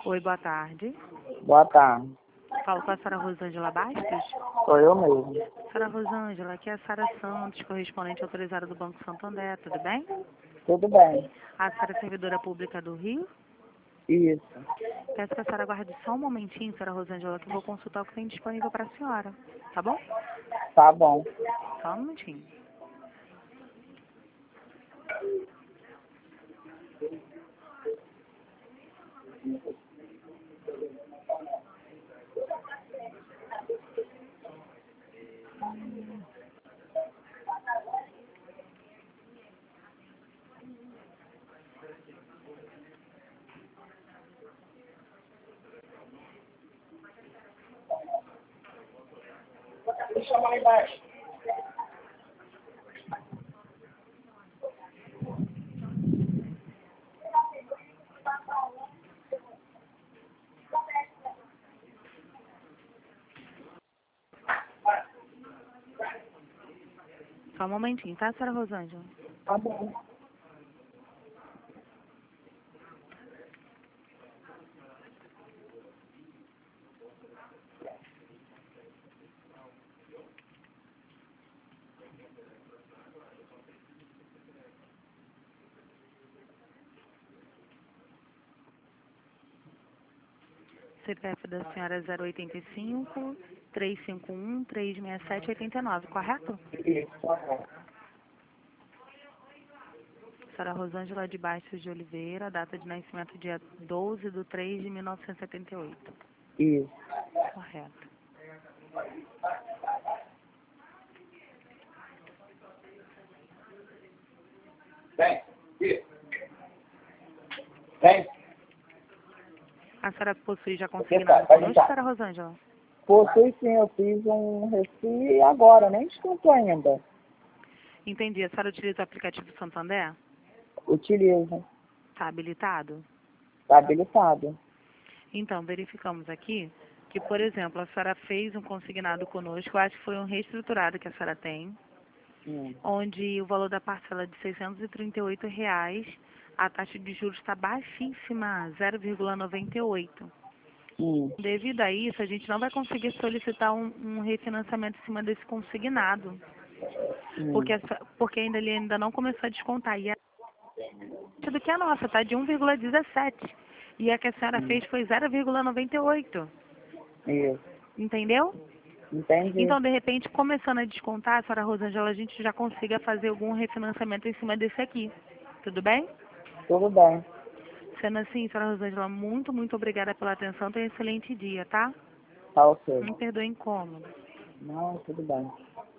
Oi, boa tarde. Boa tarde. Falo com a Sra. Rosângela Bastos. Sou eu mesmo. Sra. Rosângela, aqui é a Sara Santos, correspondente autorizada do Banco Santander, tudo bem? Tudo bem. A senhora é servidora pública do Rio? Isso. Peço que a senhora aguarde só um momentinho, Sra. Rosângela, que eu vou consultar o que tem disponível para a senhora, tá bom? Tá bom. Só um minutinho. Deixa eu lá embaixo. Só um momentinho, tá, Sra. Rosângela? Tá bom. CPF da senhora é 085 351 367 89, correto? Isso, correto. Sra. Rosângela de Bastos de Oliveira, data de nascimento dia 12/3/1978. Isso. Correto. Vem. Vem. A senhora possui já consignado conosco, Sra. Rosângela? Possui sim, eu fiz um recife agora, nem descontou ainda. Entendi. A senhora utiliza o aplicativo Santander? Utiliza. Está habilitado? Tá habilitado. Então, verificamos aqui que, por exemplo, a senhora fez um consignado conosco, eu acho que foi um reestruturado que a senhora tem, onde o valor da parcela de R$ 638, a taxa de juros está baixíssima, 0,98. Devido a isso, a gente não vai conseguir solicitar um refinanciamento em cima desse consignado, porque ele ainda não começou a descontar. E a taxa do que a nossa está de 1,17. E a que a senhora fez foi 0,98. Isso. Entendeu? Entendi. Então, de repente, começando a descontar, Sra. Rosângela, a gente já consiga fazer algum refinanciamento em cima desse aqui. Tudo bem? Tudo bem. Sendo assim, Sra. Rosângela, muito, muito obrigada pela atenção. Tenha um excelente dia, tá? Tá ok. Me perdoe o incômodo. Não, tudo bem.